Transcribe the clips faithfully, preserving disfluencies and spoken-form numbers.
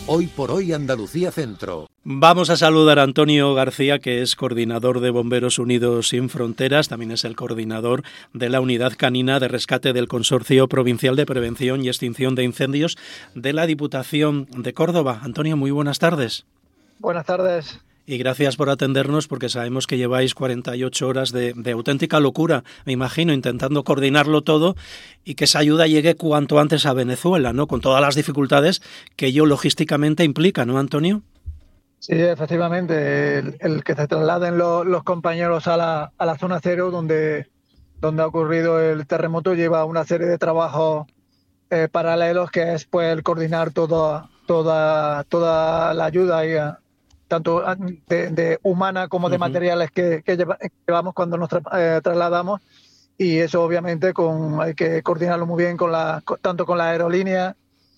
Hoy por hoy Andalucía Centro. Vamos a saludar a Antonio García, que es coordinador de Bomberos Unidos Sin Fronteras, también es el coordinador de la Unidad Canina de Rescate del Consorcio Provincial de Prevención y Extinción de Incendios de la Diputación de Córdoba. Antonio, muy buenas tardes. Buenas tardes. Y gracias por atendernos, porque sabemos que lleváis cuarenta y ocho horas de, de auténtica locura, me imagino, intentando coordinarlo todo y que esa ayuda llegue cuanto antes a Venezuela, ¿no? Con todas las dificultades que ello logísticamente implica, ¿no, Antonio? Sí, efectivamente, el, el que se trasladen los, los compañeros a la, a la zona cero donde, donde ha ocurrido el terremoto lleva una serie de trabajos eh, paralelos, que es pues el coordinar todo, toda, toda la ayuda y, tanto de, de humana como de uh-huh. materiales que, que llevamos cuando nos tra- eh, trasladamos, y eso obviamente con, hay que coordinarlo muy bien con la, tanto con la aerolínea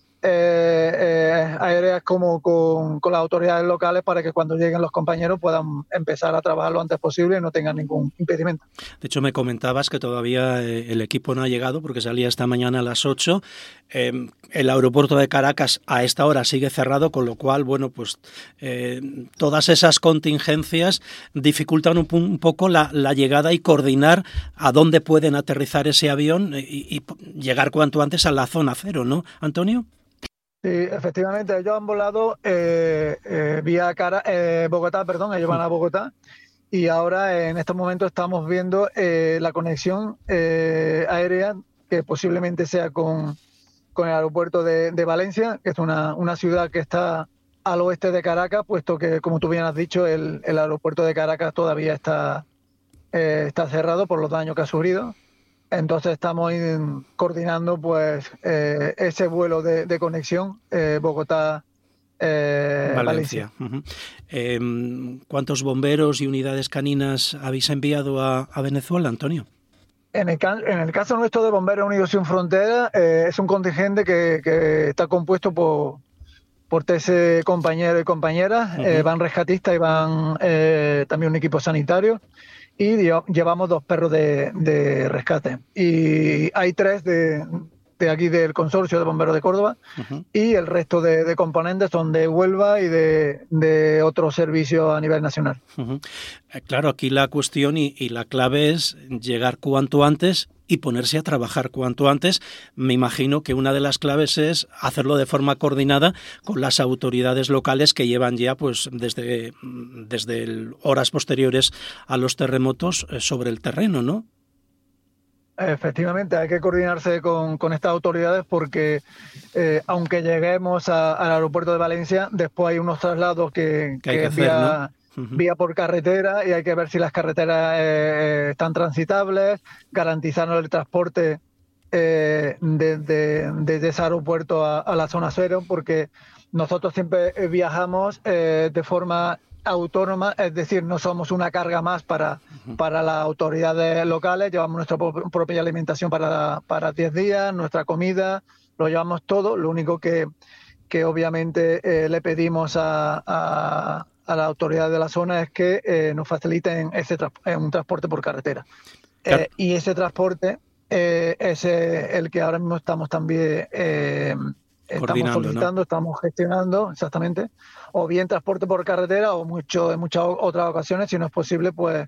eh, eh, aéreas como con, con las autoridades locales, para que cuando lleguen los compañeros puedan empezar a trabajar lo antes posible y no tengan ningún impedimento. De hecho, me comentabas que todavía eh, el equipo no ha llegado porque salía esta mañana a las ocho. Eh, el aeropuerto de Caracas a esta hora sigue cerrado, con lo cual, bueno, pues eh, todas esas contingencias dificultan un, un poco la, la llegada y coordinar a dónde pueden aterrizar ese avión y, y llegar cuanto antes a la zona cero, ¿no, Antonio? Sí, efectivamente, ellos han volado eh, eh, vía Cara, eh, Bogotá, perdón, ellos van a Bogotá, y ahora eh, en estos momentos estamos viendo eh, la conexión eh, aérea, que posiblemente sea con, con el aeropuerto de, de Valencia, que es una, una ciudad que está al oeste de Caracas, puesto que, como tú bien has dicho, el, el aeropuerto de Caracas todavía está, eh, está cerrado por los daños que ha sufrido. Entonces estamos coordinando pues eh, ese vuelo de, de conexión eh, Bogotá eh, Valencia. Valencia. Uh-huh. Eh, ¿Cuántos bomberos y unidades caninas habéis enviado a, a Venezuela, Antonio? En el, en el caso nuestro de Bomberos Unidos Sin Fronteras, eh, es un contingente que, que está compuesto por, por trece compañeros y compañeras, uh-huh. eh, van rescatistas y van eh, también un equipo sanitario. Y llevamos dos perros de, de rescate. Y hay tres de, de aquí del Consorcio de Bomberos de Córdoba, uh-huh. y el resto de, de componentes son de Huelva y de, de otros servicios a nivel nacional. Uh-huh. Claro, aquí la cuestión y, y la clave es llegar cuanto antes y ponerse a trabajar cuanto antes. Me imagino que una de las claves es hacerlo de forma coordinada con las autoridades locales que llevan ya pues desde, desde el, horas posteriores a los terremotos sobre el terreno, ¿no? Efectivamente, hay que coordinarse con, con estas autoridades porque eh, aunque lleguemos a, al aeropuerto de Valencia, después hay unos traslados que, que hay que, que hacer, vía, ¿no? Uh-huh. vía por carretera, y hay que ver si las carreteras eh, están transitables, garantizando el transporte eh, desde de, de, de ese aeropuerto a, a la zona cero, porque nosotros siempre viajamos eh, de forma autónoma, es decir, no somos una carga más para, uh-huh. para las autoridades locales. Llevamos nuestra propia alimentación para para diez días, nuestra comida, lo llevamos todo. Lo único que, que obviamente eh, le pedimos a, a, a las autoridades de la zona es que eh, nos faciliten ese tra- un transporte por carretera. Claro. Eh, y ese transporte eh, es el que ahora mismo estamos también eh, estamos solicitando, ¿no? Estamos gestionando, exactamente, o bien transporte por carretera o mucho en muchas otras ocasiones, si no es posible, pues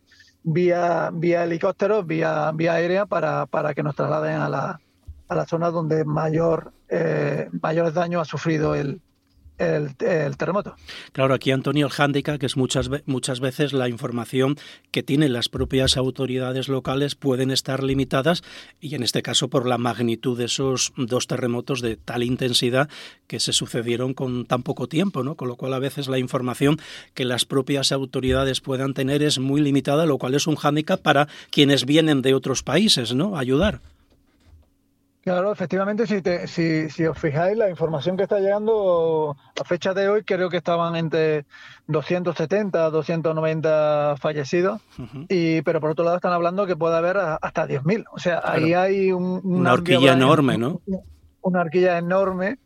vía vía helicóptero, vía vía aérea, para, para que nos trasladen a la a la zona donde mayor eh, mayores daños ha sufrido el El, el terremoto. Claro, aquí, Antonio, el hándicap, que es muchas, muchas veces la información que tienen las propias autoridades locales pueden estar limitadas, y en este caso por la magnitud de esos dos terremotos de tal intensidad que se sucedieron con tan poco tiempo, ¿no? Con lo cual a veces la información que las propias autoridades puedan tener es muy limitada, lo cual es un hándicap para quienes vienen de otros países, ¿no? A ayudar. Claro, efectivamente, si, te, si, si os fijáis, la información que está llegando a fecha de hoy, creo que estaban entre doscientos setenta, doscientos noventa fallecidos, uh-huh. y pero por otro lado están hablando que puede haber hasta diez mil. O sea, claro. Ahí hay un, una, una horquilla enorme, ¿no? Una horquilla enorme,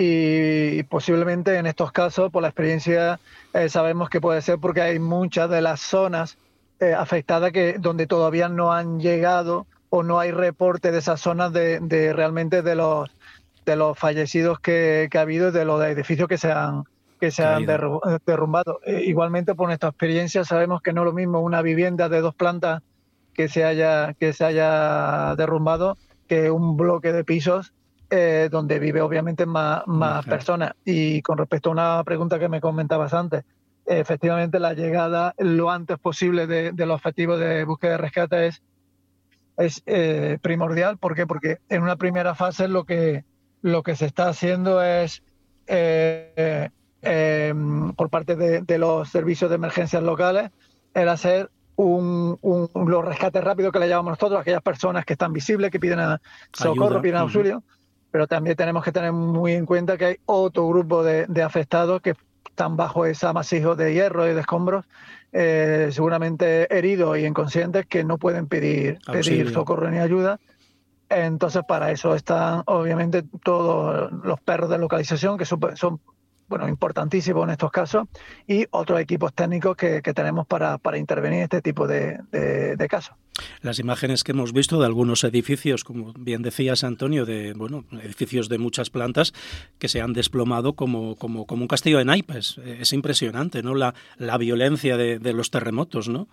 y posiblemente en estos casos, por la experiencia, eh, sabemos que puede ser porque hay muchas de las zonas eh, afectadas que donde todavía no han llegado o no hay reporte de esas zonas de, de realmente de los de los fallecidos que, que ha habido y de los edificios que se han que se han derrumbado. Eh, igualmente, por nuestra experiencia, sabemos que no es lo mismo una vivienda de dos plantas que se haya, que se haya derrumbado que un bloque de pisos eh, donde vive obviamente más, más personas. Y con respecto a una pregunta que me comentabas antes, eh, efectivamente la llegada lo antes posible de, de los efectivos de búsqueda y rescate es, es eh, primordial. ¿Por qué? Porque en una primera fase lo que, lo que se está haciendo es... Eh, Eh, por parte de, de los servicios de emergencias locales, era hacer un, un, los rescates rápidos que le llamamos nosotros, aquellas personas que están visibles, que piden a socorro, Ayuda. piden auxilio, uh-huh. pero también tenemos que tener muy en cuenta que hay otro grupo de, de afectados que están bajo ese amasijo de hierro y de escombros, eh, seguramente heridos y inconscientes, que no pueden pedir, pedir socorro ni ayuda. Entonces, para eso están obviamente todos los perros de localización, que son, son bueno, importantísimo en estos casos, y otros equipos técnicos que, que tenemos para, para intervenir en este tipo de, de, de casos. Las imágenes que hemos visto de algunos edificios, como bien decías, Antonio, de bueno, edificios de muchas plantas que se han desplomado como, como, como un castillo de naipes. Es impresionante, ¿no? La, la violencia de, de los terremotos, ¿no?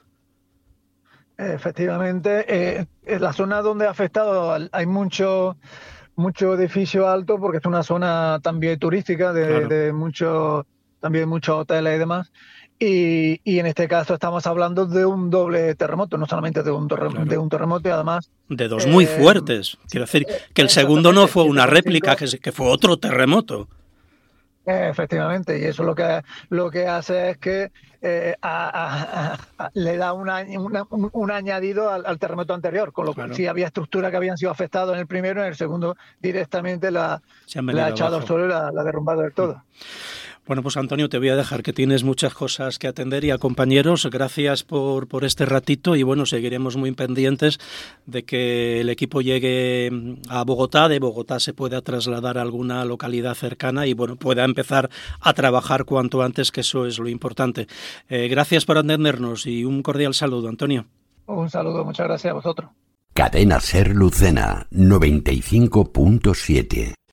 Efectivamente, eh, en la zona donde ha afectado hay mucho... mucho edificio alto, porque es una zona también turística de, claro. de muchos también muchos hoteles y demás, y, y en este caso estamos hablando de un doble terremoto, no solamente de un terremoto, claro. de un terremoto y además de dos eh, muy fuertes. Quiero decir que el segundo no fue una réplica, que, que fue otro terremoto. Efectivamente, y eso lo que lo que hace es que eh, a, a, a, le da una, una, un, un añadido al, al terremoto anterior, con lo cual claro. si había estructuras que habían sido afectadas en el primero, en el segundo directamente la, la ha echado al suelo y la, la ha derrumbado del todo. Bueno, pues Antonio, te voy a dejar, que tienes muchas cosas que atender, y a compañeros, gracias por, por este ratito, y bueno, seguiremos muy pendientes de que el equipo llegue a Bogotá, de Bogotá se pueda trasladar a alguna localidad cercana y bueno, pueda empezar a trabajar cuanto antes, que eso es lo importante. Eh, gracias por atendernos y un cordial saludo, Antonio. Un saludo, muchas gracias a vosotros. Cadena Ser Lucena, noventa y cinco punto siete.